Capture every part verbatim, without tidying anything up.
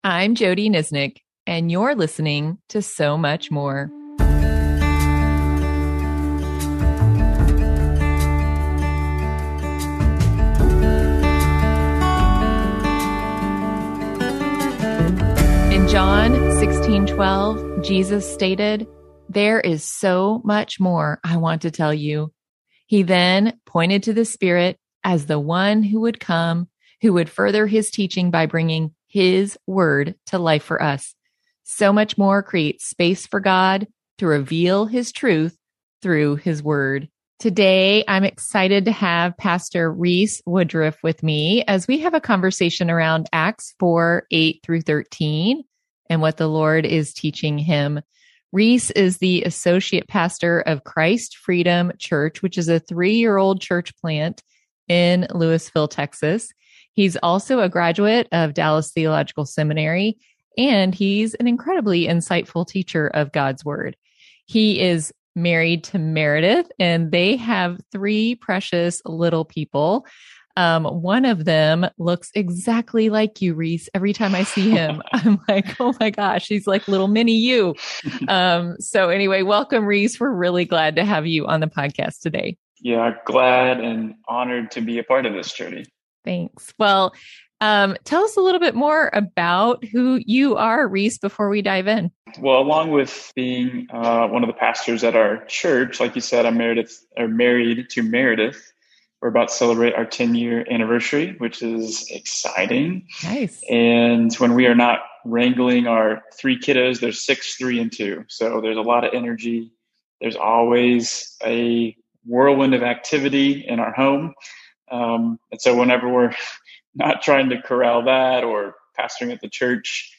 I'm Jody Nisnik, and you're listening to So Much More. In John sixteen twelve, Jesus stated, "There is so much more I want to tell you." He then pointed to the Spirit as the one who would come, who would further his teaching by bringing his word to life for us. So much more creates space for God to reveal his truth through his word. Today, I'm excited to have Pastor Reese Woodruff with me as we have a conversation around Acts four, eight through thirteen and what the Lord is teaching him. Reese is the associate pastor of Christ Freedom Church, which is a three-year-old church plant in Lewisville, Texas. He's also a graduate of Dallas Theological Seminary, and he's an incredibly insightful teacher of God's Word. He is married to Meredith, and they have three precious little people. Um, one of them looks exactly like you, Reese. Every time I see him, I'm like, oh my gosh, he's like little mini you. Um, so anyway, welcome, Reese. We're really glad to have you on the podcast today. Yeah, glad and honored to be a part of this journey. Thanks. Well, um, tell us a little bit more about who you are, Reese, before we dive in. Well, along with being uh, one of the pastors at our church, like you said, I'm Meredith, or married to Meredith. We're about to celebrate our ten-year anniversary, which is exciting. Nice. And when we are not wrangling our three kiddos, there's six, three, and two. So there's a lot of energy. There's always a whirlwind of activity in our home. Um, and so whenever we're not trying to corral that or pastoring at the church,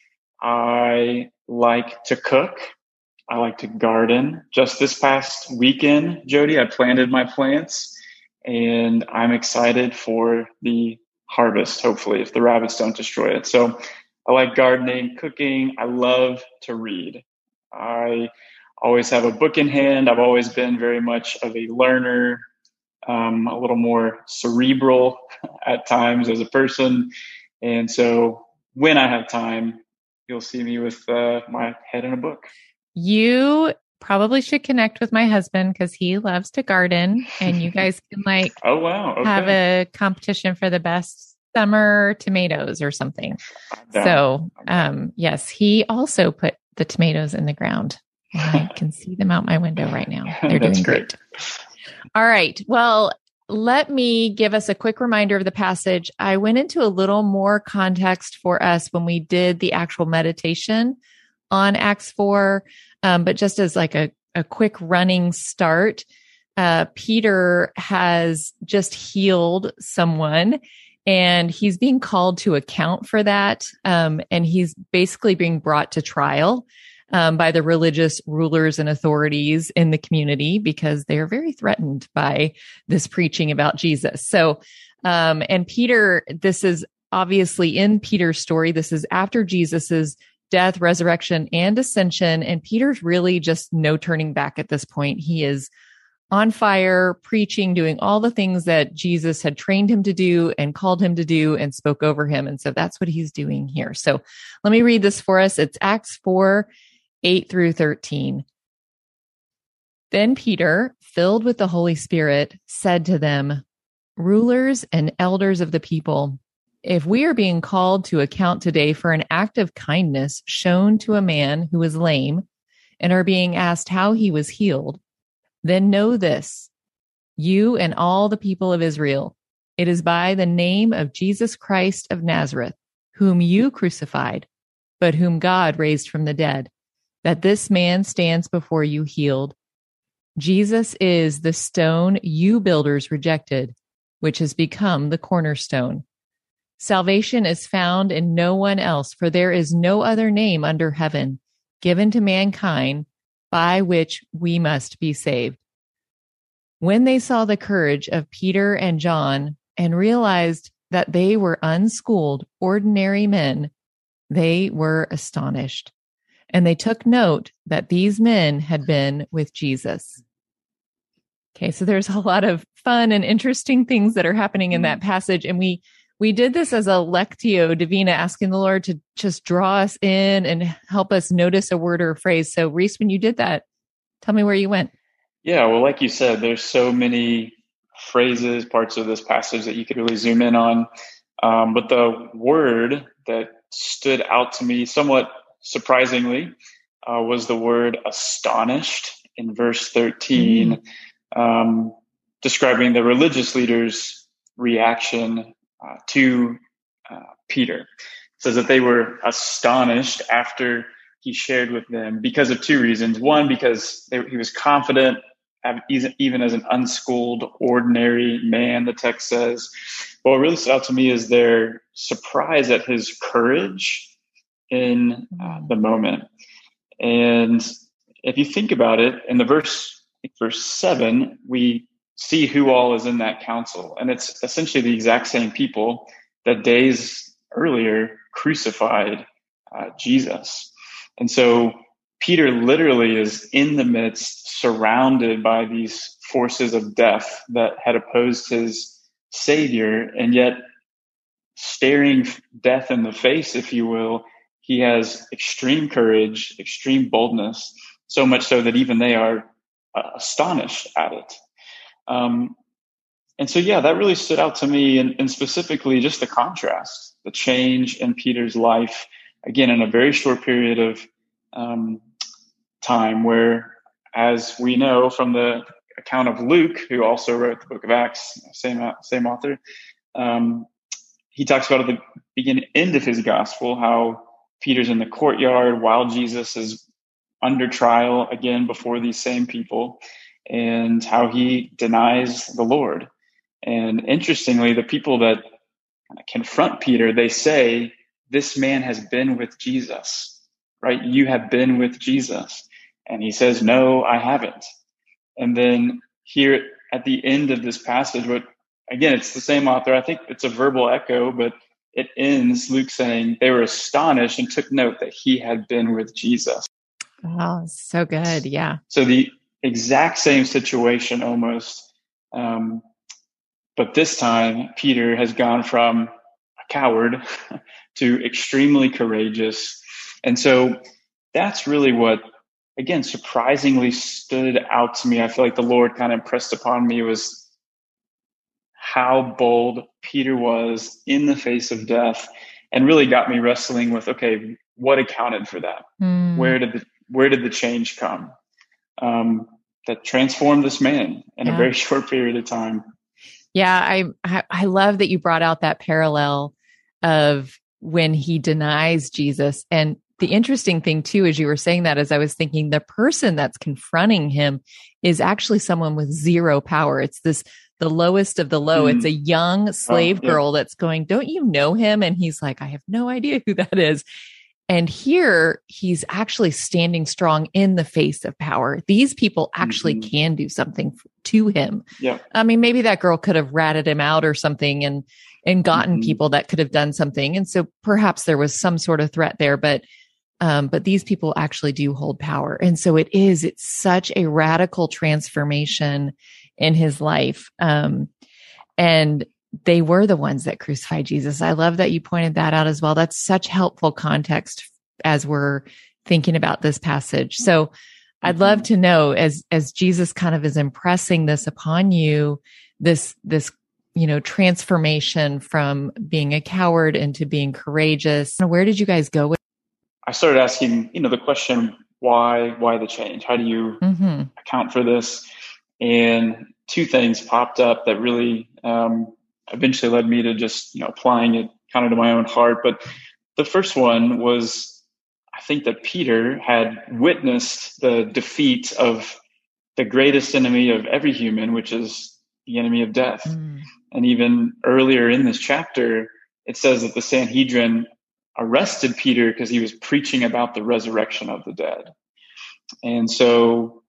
I like to cook. I like to garden. Just this past weekend, Jody, I planted my plants. And I'm excited for the harvest, hopefully, if the rabbits don't destroy it. So I like gardening, cooking. I love to read. I always have a book in hand. I've always been very much of a learner, um, a little more cerebral at times as a person. And so when I have time, you'll see me with uh, my head in a book. You probably should connect with my husband because he loves to garden, and you guys can like oh wow okay. have a competition for the best summer tomatoes or something. So um yes, he also put the tomatoes in the ground. I can see them out my window right now. They're doing great. great. All right. Well, let me give us a quick reminder of the passage. I went into a little more context for us when we did the actual meditation on Acts four. Um, but just as like a, a quick running start, uh, Peter has just healed someone and he's being called to account for that. Um, and he's basically being brought to trial, um, by the religious rulers and authorities in the community because they are very threatened by this preaching about Jesus. So, um, and Peter, this is obviously in Peter's story. This is after Jesus's death, resurrection, and ascension. And Peter's really just no turning back at this point. He is on fire, preaching, doing all the things that Jesus had trained him to do and called him to do and spoke over him. And so that's what he's doing here. So let me read this for us. It's Acts four, eight through thirteen. Then Peter, filled with the Holy Spirit, said to them, "Rulers and elders of the people, if we are being called to account today for an act of kindness shown to a man who was lame and are being asked how he was healed, then know this, you and all the people of Israel, it is by the name of Jesus Christ of Nazareth, whom you crucified, but whom God raised from the dead, that this man stands before you healed. Jesus is the stone you builders rejected, which has become the cornerstone. Salvation is found in no one else, for there is no other name under heaven given to mankind by which we must be saved." When they saw the courage of Peter and John and realized that they were unschooled, ordinary men, they were astonished. And they took note that these men had been with Jesus. Okay, so there's a lot of fun and interesting things that are happening in that passage. And we we did this as a Lectio Divina, asking the Lord to just draw us in and help us notice a word or a phrase. So Reese, when you did that, tell me where you went. Yeah, well, like you said, there's so many phrases, parts of this passage that you could really zoom in on. Um, but the word that stood out to me somewhat surprisingly uh, was the word astonished in verse thirteen, mm. um, describing the religious leaders' reaction uh, to uh, Peter. It says that they were astonished after he shared with them because of two reasons. One, because they, he was confident, even as an unschooled, ordinary man, the text says. But what really stood out to me is their surprise at his courage in uh, the moment. And if you think about it, in the verse, verse seven, we see who all is in that council. And it's essentially the exact same people that days earlier crucified uh, Jesus. And so Peter literally is in the midst, surrounded by these forces of death that had opposed his Savior, and yet staring death in the face, if you will, he has extreme courage, extreme boldness, so much so that even they are uh, astonished at it. Um, and so, yeah, that really stood out to me, and, and specifically just the contrast, the change in Peter's life, again, in a very short period of um, time where, as we know from the account of Luke, who also wrote the book of Acts, same same author, um, he talks about at the beginning end of his gospel how Peter's in the courtyard while Jesus is under trial again before these same people, and how he denies the Lord. And interestingly, the people that confront Peter, they say, "This man has been with Jesus, right? You have been with Jesus." And he says, "No, I haven't." And then here at the end of this passage, what again, it's the same author. I think it's a verbal echo, but it ends Luke saying they were astonished and took note that he had been with Jesus. Oh, so good. Yeah. So the exact same situation almost. Um, but this time, Peter has gone from a coward to extremely courageous. And so that's really what, again, surprisingly stood out to me. I feel like the Lord kind of impressed upon me was how bold Peter was in the face of death, and really got me wrestling with, okay, what accounted for that? Mm. Where did the where did the change come um, that transformed this man in yeah. a very short period of time? Yeah, I I love that you brought out that parallel of when he denies Jesus. And the interesting thing too, as you were saying that, as I was thinking, the person that's confronting him is actually someone with zero power. It's this, the lowest of the low. Mm. It's a young slave oh, yeah. girl that's going, "Don't you know him?" And he's like, "I have no idea who that is." And here he's actually standing strong in the face of power. These people actually mm-hmm. can do something to him. Yeah. I mean, maybe that girl could have ratted him out or something and, and gotten mm-hmm. people that could have done something. And so perhaps there was some sort of threat there, but Um, but these people actually do hold power. And so it is, it's such a radical transformation in his life. Um, and they were the ones that crucified Jesus. I love that you pointed that out as well. That's such helpful context as we're thinking about this passage. So mm-hmm. I'd love to know, as, as Jesus kind of is impressing this upon you, this, this, you know, transformation from being a coward into being courageous. Where did you guys go with I started asking, you know, the question, why, why the change? How do you mm-hmm. account for this? And two things popped up that really um, eventually led me to just, you know, applying it kind of to my own heart. But the first one was, I think that Peter had witnessed the defeat of the greatest enemy of every human, which is the enemy of death. Mm. And even earlier in this chapter, it says that the Sanhedrin arrested Peter because he was preaching about the resurrection of the dead. And so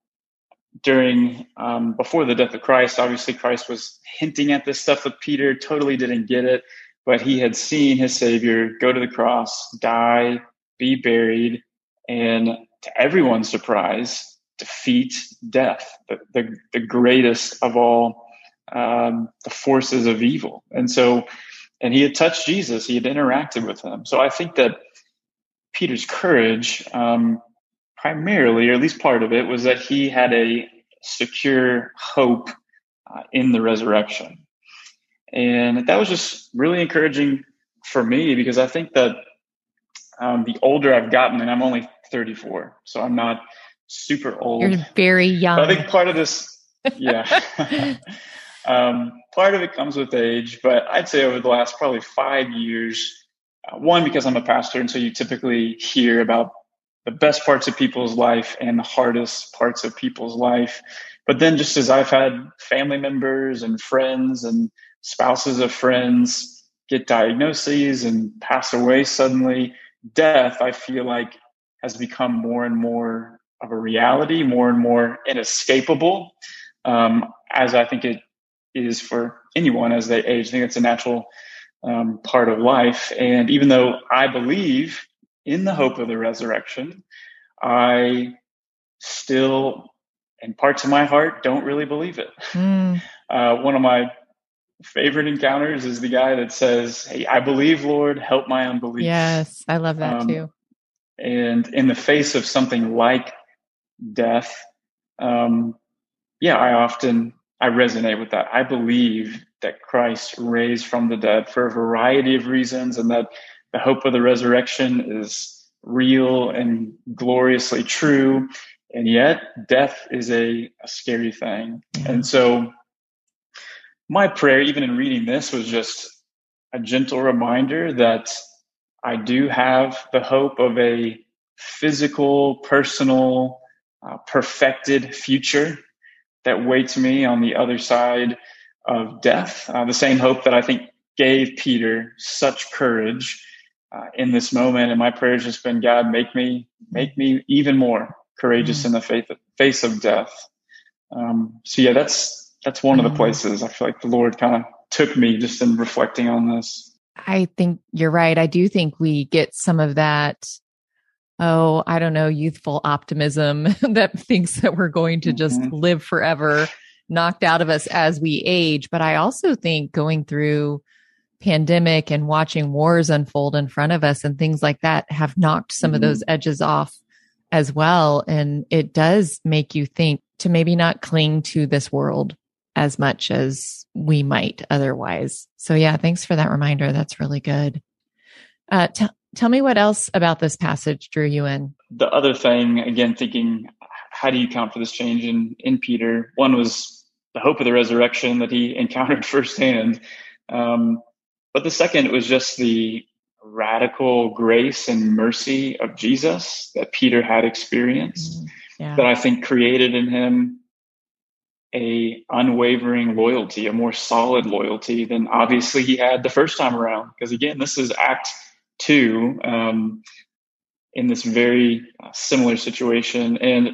during, um, before the death of Christ, obviously Christ was hinting at this stuff with Peter, totally didn't get it, but he had seen his Savior go to the cross, die, be buried, and to everyone's surprise, defeat death, the, the, the greatest of all um, the forces of evil. And so and he had touched Jesus. He had interacted with him. So I think that Peter's courage, um, primarily, or at least part of it, was that he had a secure hope uh, in the resurrection. And that was just really encouraging for me, because I think that um, the older I've gotten, and I'm only thirty-four, so I'm not super old. You're very young. But I think part of this, yeah, um, part of it comes with age. But I'd say over the last probably five years, uh, one, because I'm a pastor, and so you typically hear about the best parts of people's life and the hardest parts of people's life. But then just as I've had family members and friends and spouses of friends get diagnoses and pass away suddenly, death, I feel like, has become more and more of a reality, more and more inescapable, um, as I think it is for anyone as they age. I think it's a natural um, part of life. And even though I believe in the hope of the resurrection, I still, in parts of my heart, don't really believe it. Mm. Uh, one of my favorite encounters is the guy that says, "Hey, I believe, Lord, help my unbelief." Yes, I love that um, too. And in the face of something like death, um, yeah, I often, I resonate with that. I believe that Christ raised from the dead for a variety of reasons, and that the hope of the resurrection is real and gloriously true. And yet death is a, a scary thing. Yeah. And so my prayer, even in reading this, was just a gentle reminder that I do have the hope of a physical, personal, uh, perfected future that waits me on the other side of death. Uh, the same hope that I think gave Peter such courage uh, in this moment. And my prayer has just been, God, make me, make me even more courageous mm-hmm. in the faith, face of death. Um, so yeah, that's, that's one mm-hmm. of the places I feel like the Lord kind of took me just in reflecting on this. I think you're right. I do think we get some of that, oh, I don't know, youthful optimism that thinks that we're going to just mm-hmm. live forever, knocked out of us as we age. But I also think going through pandemic and watching wars unfold in front of us and things like that have knocked some mm-hmm. of those edges off as well. And it does make you think to maybe not cling to this world as much as we might otherwise. So yeah, thanks for that reminder. That's really good. Uh, t- tell me what else about this passage drew you in. The other thing, again, thinking, how do you account for this change in, in Peter? One was the hope of the resurrection that he encountered firsthand. Um, but the second was just the radical grace and mercy of Jesus that Peter had experienced, mm, yeah. that I think created in him a unwavering loyalty, a more solid loyalty than obviously he had the first time around. Because again, this is Act Two um, in this very uh, similar situation. And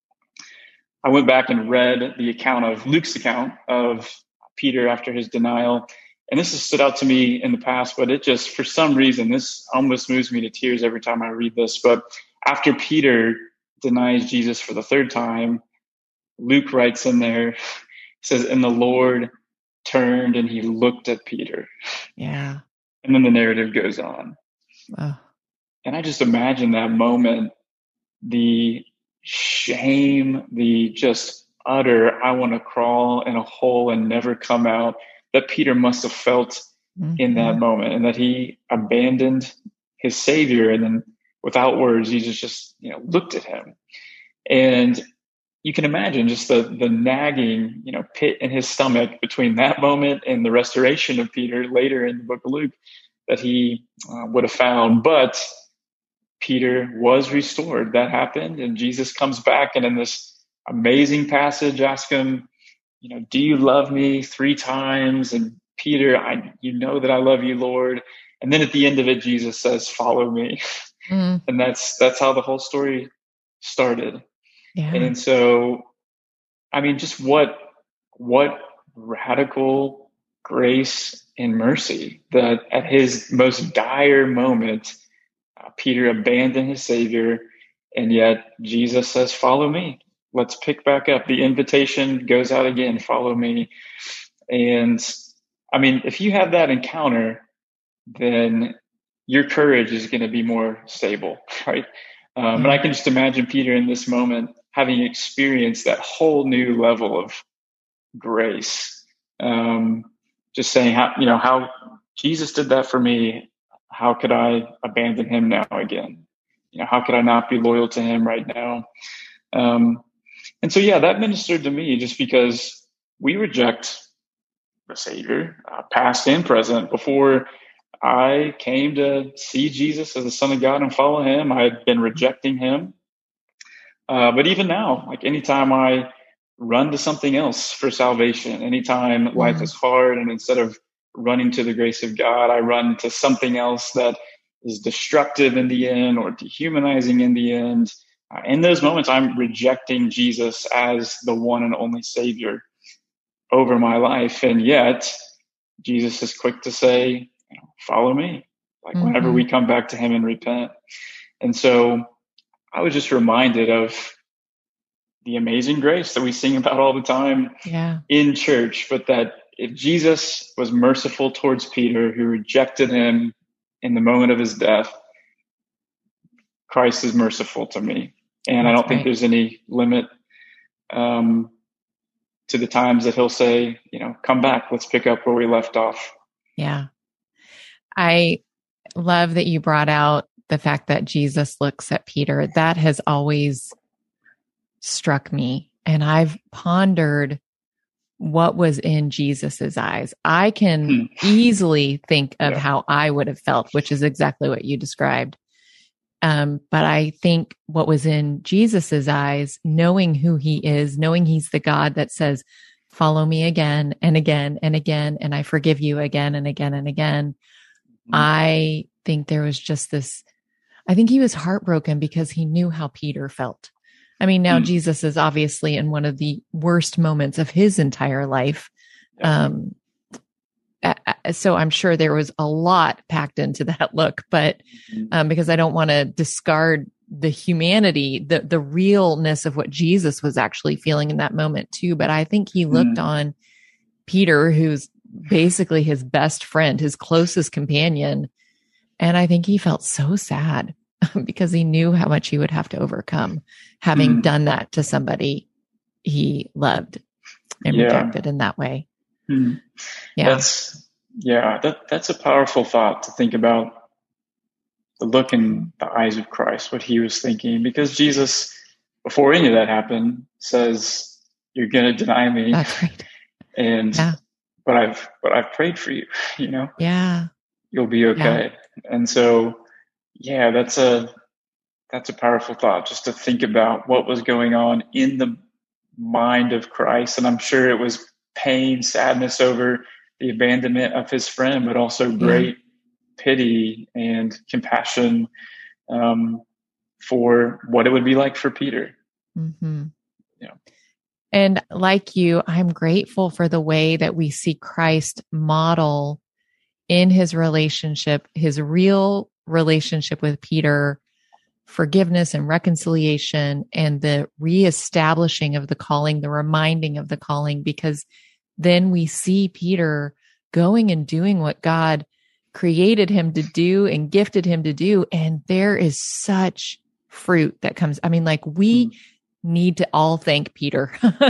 I went back and read the account of Luke's account of Peter after his denial. And this has stood out to me in the past, but it just, for some reason, this almost moves me to tears every time I read this. But after Peter denies Jesus for the third time, Luke writes in there, he says, and the Lord turned and he looked at Peter. Yeah. And then the narrative goes on. Oh. And I just imagine that moment, the shame, the just utter, I want to crawl in a hole and never come out, that Peter must have felt mm-hmm. in that moment, and that he abandoned his Savior. And then without words, Jesus just, you know, looked at him. And you can imagine just the the nagging, you know, pit in his stomach between that moment and the restoration of Peter later in the book of Luke that he uh, would have found. But Peter was restored. That happened. And Jesus comes back and in this amazing passage asks him, you know, do you love me three times? And Peter, I, you know that I love you, Lord. And then at the end of it, Jesus says, follow me. Mm. And that's, that's how the whole story started. Yeah. And so, I mean, just what, what radical grace and mercy that at his most dire moment, uh, Peter abandoned his Savior, and yet Jesus says, follow me. Let's pick back up. The invitation goes out again, follow me. And I mean, if you have that encounter, then your courage is going to be more stable, right? Um, Yeah. And I can just imagine Peter in this moment having experienced that whole new level of grace. Um, just saying how, you know, how Jesus did that for me. How could I abandon him now again? You know, how could I not be loyal to him right now? Um, and so, yeah, that ministered to me just because we reject the Savior, uh, past and present. Before I came to see Jesus as the Son of God and follow him, I had been rejecting him. Uh, but even now, like anytime I run to something else for salvation, anytime mm-hmm. life is hard, and instead of running to the grace of God, I run to something else that is destructive in the end or dehumanizing in the end. Uh, in those moments, I'm rejecting Jesus as the one and only Savior over my life. And yet, Jesus is quick to say, you know, follow me, like mm-hmm. whenever we come back to him and repent. And so I was just reminded of the amazing grace that we sing about all the time yeah. in church, but that if Jesus was merciful towards Peter, who rejected him in the moment of his death, Christ is merciful to me. And That's I don't right. think there's any limit um, to the times that he'll say, you know, come back, let's pick up where we left off. Yeah. I love that you brought out the fact that Jesus looks at Peter. That has always struck me. And I've pondered what was in Jesus's eyes. I can hmm. easily think of yeah. how I would have felt, which is exactly what you described. Um, but I think what was in Jesus's eyes, knowing who he is, knowing he's the God that says, follow me again and again and again, and I forgive you again and again and again. Hmm. I think there was just this, I think he was heartbroken because he knew how Peter felt. I mean, now mm. Jesus is obviously in one of the worst moments of his entire life. Yeah. Um, so I'm sure there was a lot packed into that look, but um, because I don't want to discard the humanity, the, the realness of what Jesus was actually feeling in that moment too. But I think he looked mm. on Peter, who's basically his best friend, his closest companion. And I think he felt so sad because he knew how much he would have to overcome having mm. done that to somebody he loved and yeah. rejected in that way. Mm. Yeah. That's, yeah, that, that's a powerful thought to think about the look in the eyes of Christ, what he was thinking, because Jesus, before any of that happened, says, you're going to deny me. That's right. And, yeah. but I've, but I've prayed for you, you know, yeah, you'll be okay. Yeah. And so, yeah, that's a, that's a powerful thought, just to think about what was going on in the mind of Christ. And I'm sure it was pain, sadness over the abandonment of his friend, but also great yeah. pity and compassion um, for what it would be like for Peter. Mm-hmm. Yeah. And like you, I'm grateful for the way that we see Christ model in his relationship, his real relationship with Peter, forgiveness and reconciliation, and the reestablishing of the calling, the reminding of the calling, because then we see Peter going and doing what God created him to do and gifted him to do. And there is such fruit that comes. I mean, like we mm-hmm. need to all thank Peter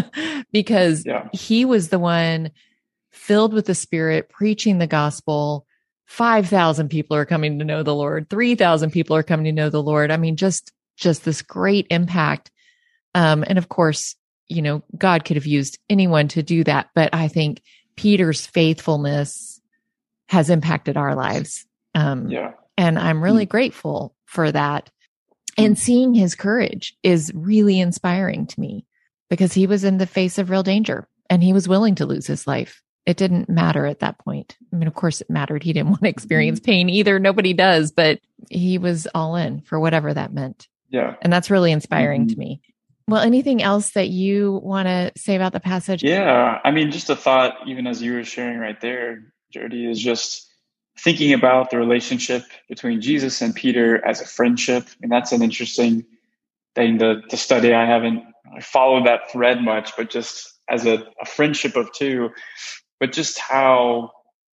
because yeah. he was the one filled with the Spirit, preaching the gospel. five thousand people are coming to know the Lord. three thousand people are coming to know the Lord. I mean, just, just this great impact. Um, and of course, you know, God could have used anyone to do that. But I think Peter's faithfulness has impacted our lives. Um, yeah. And I'm really mm. grateful for that. And seeing his courage is really inspiring to me because he was in the face of real danger and he was willing to lose his life. It didn't matter at that point. I mean, of course it mattered. He didn't want to experience pain either. Nobody does, but he was all in for whatever that meant. Yeah. And that's really inspiring mm-hmm. to me. Well, anything else that you want to say about the passage? Yeah. I mean, just a thought, even as you were sharing right there, Jody, is just thinking about the relationship between Jesus and Peter as a friendship. I mean, that's an interesting thing to, to study. I haven't followed that thread much, but just as a, a friendship of two. But just how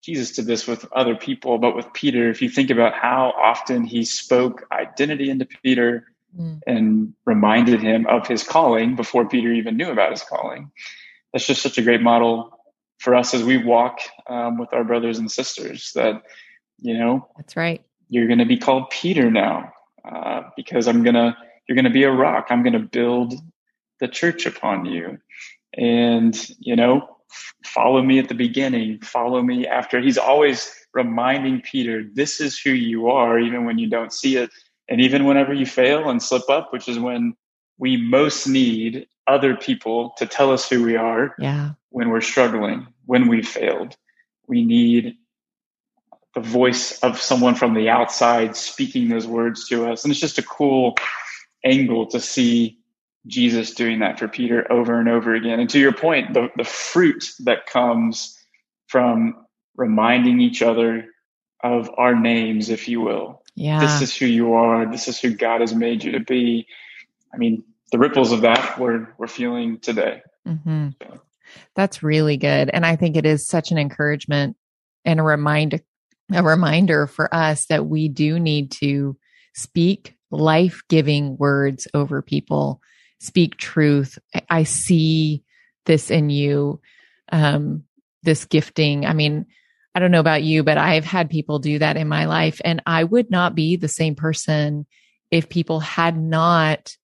Jesus did this with other people, but with Peter, if you think about how often he spoke identity into Peter mm. and reminded him of his calling before Peter even knew about his calling, that's just such a great model for us as we walk um, with our brothers and sisters, that, you know, that's right. You're going to be called Peter now uh, because I'm going to, you're going to be a rock. I'm going to build the church upon you. And, you know, follow me at the beginning, follow me after. He's always reminding Peter, this is who you are, even when you don't see it. And even whenever you fail and slip up, which is when we most need other people to tell us who we are. Yeah. When we're struggling, when we failed, we need the voice of someone from the outside speaking those words to us. And it's just a cool angle to see Jesus doing that for Peter over and over again. And to your point, the, the fruit that comes from reminding each other of our names, if you will. Yeah. This is who you are. This is who God has made you to be. I mean, the ripples of that we're, we're feeling today. Mm-hmm. So. That's really good. And I think it is such an encouragement and a reminder, a reminder for us that we do need to speak life-giving words over people, speak truth. I see this in you, um, this gifting. I mean, I don't know about you, but I've had people do that in my life, and I would not be the same person if people had not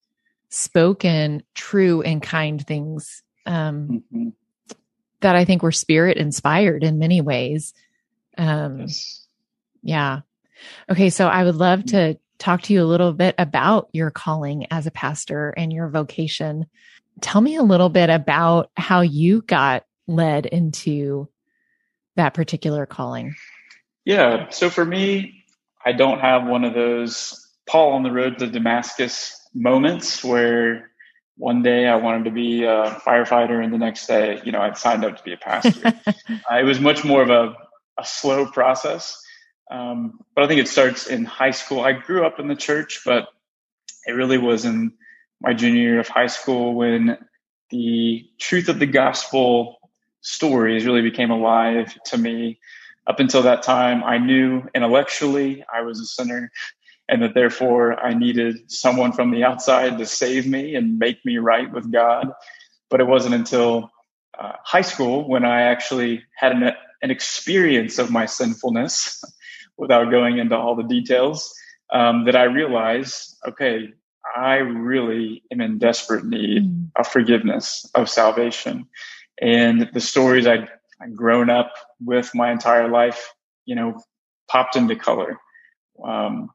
spoken true and kind things. Um, mm-hmm. That I think were spirit inspired in many ways. Um, yes. Yeah. Okay. So I would love to talk to you a little bit about your calling as a pastor and your vocation. Tell me a little bit about how you got led into that particular calling. Yeah. So for me, I don't have one of those Paul on the road to Damascus moments where one day I wanted to be a firefighter and the next day, you know, I'd signed up to be a pastor. uh, it was much more of a, a slow process. Um, but I think it starts in high school. I grew up in the church, but it really was in my junior year of high school when the truth of the gospel stories really became alive to me. Up until that time, I knew intellectually I was a sinner, and that therefore I needed someone from the outside to save me and make me right with God. But it wasn't until uh, high school when I actually had an, an experience of my sinfulness, without going into all the details, um, that I realized, okay, I really am in desperate need mm. of forgiveness, of salvation. And the stories I'd, I'd grown up with my entire life, you know, popped into color. Um,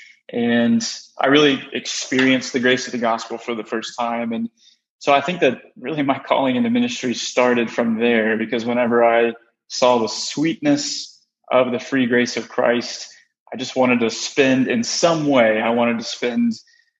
And I really experienced the grace of the gospel for the first time. And so I think that really my calling into ministry started from there, because whenever I saw the sweetness of the free grace of Christ, I just wanted to spend in some way, I wanted to spend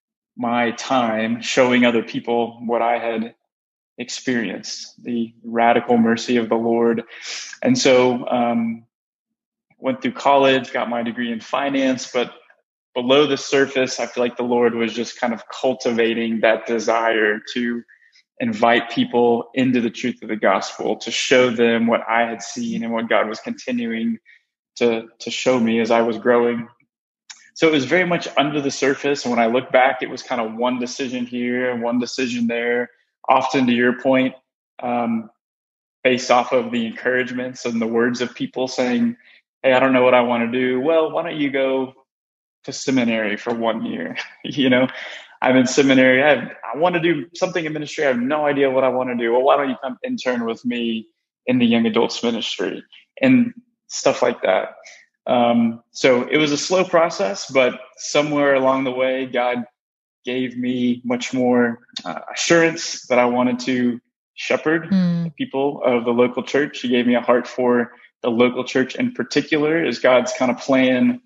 my time showing other people what I had experienced, the radical mercy of the Lord. And so um, went through college, got my degree in finance, but below the surface, I feel like the Lord was just kind of cultivating that desire to invite people into the truth of the gospel, to show them what I had seen and what God was continuing to, to show me as I was growing. So it was very much under the surface. And when I look back, it was kind of one decision here and one decision there, often to your point, um, based off of the encouragements and the words of people saying, hey, I don't know what I want to do. Well, why don't you go to seminary for one year? You know, I'm in seminary. I, have, I want to do something in ministry. I have no idea what I want to do. Well, why don't you come intern with me in the young adults ministry and stuff like that. Um, so it was a slow process, but somewhere along the way, God gave me much more uh, assurance that I wanted to shepherd mm. the people of the local church. He gave me a heart for the local church in particular as God's kind of plan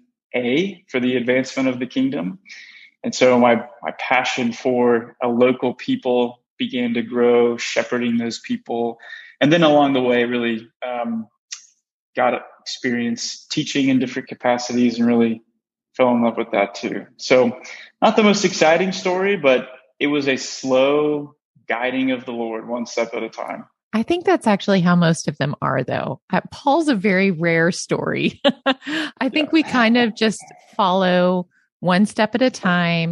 A for the advancement of the kingdom. And so my, my passion for a local people began to grow, shepherding those people. And then along the way, really um, got experience teaching in different capacities and really fell in love with that too. So not the most exciting story, but it was a slow guiding of the Lord, one step at a time. I think that's actually how most of them are, though. Uh, Paul's a very rare story. I think yeah. we kind of just follow one step at a time,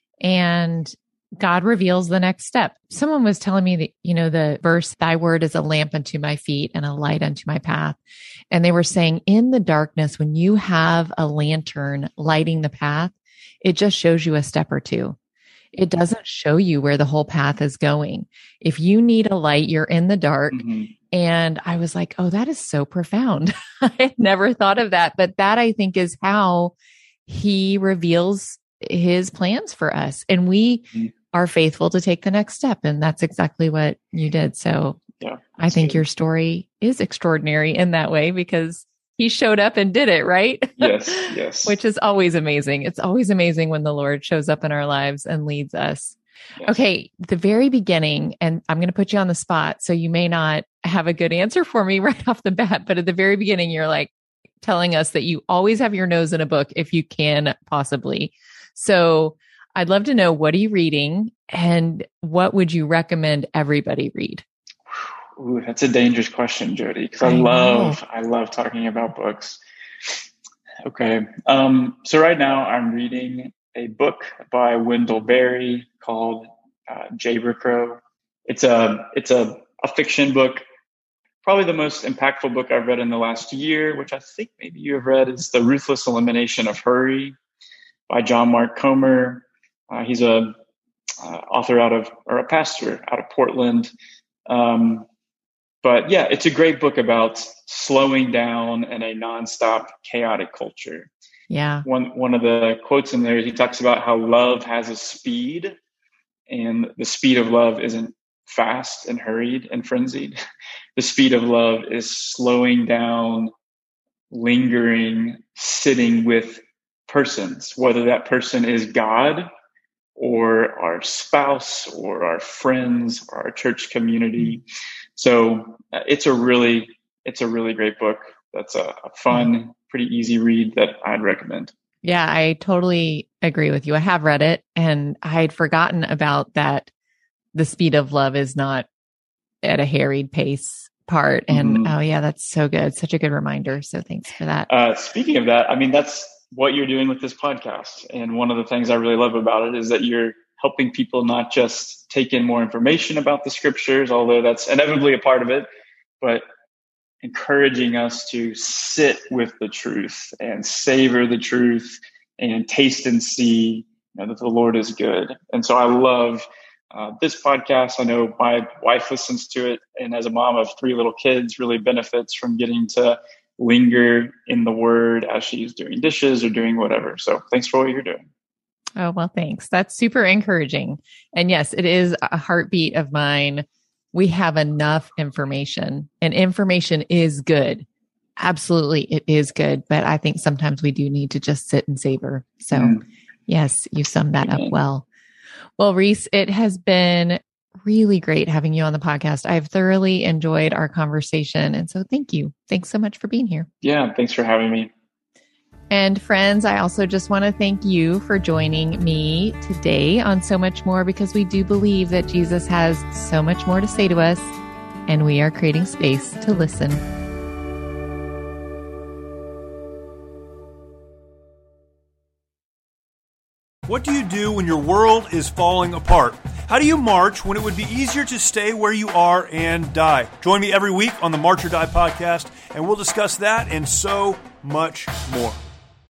and God reveals the next step. Someone was telling me that, you know, the verse, thy word is a lamp unto my feet and a light unto my path. And they were saying in the darkness, when you have a lantern lighting the path, it just shows you a step or two. It doesn't show you where the whole path is going. If you need a light, you're in the dark. Mm-hmm. And I was like, oh, that is so profound. I had never thought of that. But that, I think, is how he reveals his plans for us. And we mm-hmm. are faithful to take the next step. And that's exactly what you did. So yeah, I think good. Your story is extraordinary in that way, because he showed up and did it, right? Yes, yes. Which is always amazing. It's always amazing when the Lord shows up in our lives and leads us. Yes. Okay, the very beginning, and I'm going to put you on the spot, so you may not have a good answer for me right off the bat, but at the very beginning, you're like telling us that you always have your nose in a book if you can possibly. So I'd love to know, what are you reading, and what would you recommend everybody read? Ooh, that's a dangerous question, Jody, because I, I love, I love talking about books. Okay. Um, so right now I'm reading a book by Wendell Berry called uh, Jayber Crow. It's a, it's a, a fiction book. Probably the most impactful book I've read in the last year, which I think maybe you have read, is The Ruthless Elimination of Hurry by John Mark Comer. Uh, he's a uh, author out of, or a pastor out of Portland. Um, But yeah, it's a great book about slowing down in a nonstop chaotic culture. Yeah. One one of the quotes in there, he talks about how love has a speed, and the speed of love isn't fast and hurried and frenzied. The speed of love is slowing down, lingering, sitting with persons, whether that person is God or our spouse or our friends or our church community. So uh, it's a really, it's a really great book. That's a, a fun, pretty easy read that I'd recommend. Yeah, I totally agree with you. I have read it, and I had forgotten about that. The speed of love is not at a harried pace part. And mm-hmm. oh yeah, that's so good. Such a good reminder. So thanks for that. Uh, speaking of that, I mean, that's what you're doing with this podcast. And one of the things I really love about it is that you're helping people not just take in more information about the scriptures, although that's inevitably a part of it, but encouraging us to sit with the truth and savor the truth and taste and see, you know, that the Lord is good. And so I love uh, this podcast. I know my wife listens to it, and as a mom of three little kids, really benefits from getting to linger in the Word as she's doing dishes or doing whatever. So thanks for what you're doing. Oh, well, thanks. That's super encouraging. And yes, it is a heartbeat of mine. We have enough information, and information is good. Absolutely, it is good. But I think sometimes we do need to just sit and savor. So mm. yes, you summed that Amen. Up well. Well, Reese, it has been really great having you on the podcast. I've thoroughly enjoyed our conversation. And so thank you. Thanks so much for being here. Yeah, thanks for having me. And friends, I also just want to thank you for joining me today on So Much More, because we do believe that Jesus has so much more to say to us, and we are creating space to listen. What do you do when your world is falling apart? How do you march when it would be easier to stay where you are and die? Join me every week on the March or Die podcast, and we'll discuss that and so much more.